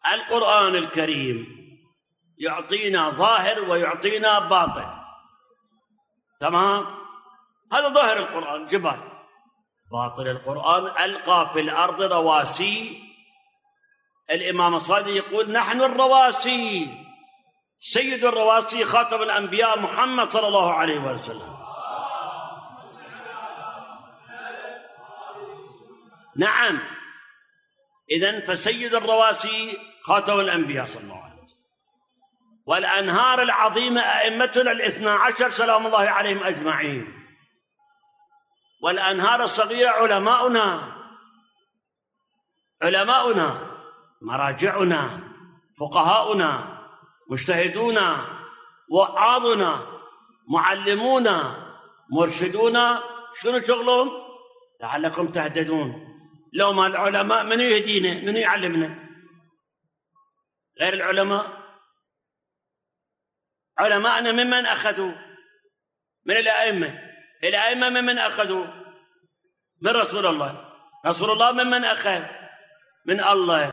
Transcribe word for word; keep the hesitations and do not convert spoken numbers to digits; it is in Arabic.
القرآن الكريم يعطينا ظاهر ويعطينا باطن، تمام؟ هذا ظاهر القرآن جبال، باطن القرآن ألقى في الأرض رواسي. الإمام الصادق يقول نحن الرواسي، سيد الرواسي خاتم الأنبياء محمد صلى الله عليه وسلم. نعم، إذن فسيد الرواسي خاتم الأنبياء صلى الله عليه وسلم. والأنهار العظيمة أئمتنا الاثنى عشر سلام الله عليهم أجمعين، والأنهار الصغيرة علماؤنا علماؤنا مراجعنا فقهاؤنا مجتهدونا وعاظنا معلمونا مرشدونا. شنو شغلهم؟ لعلكم تهتدون. لو ما العلماء من يهدينا من يعلمنا غير العلماء؟ علماءنا ممن أخذوا؟ من الأئمة. الأئمة ممن أخذوا؟ من رسول الله. رسول الله ممن أخذ؟ من الله.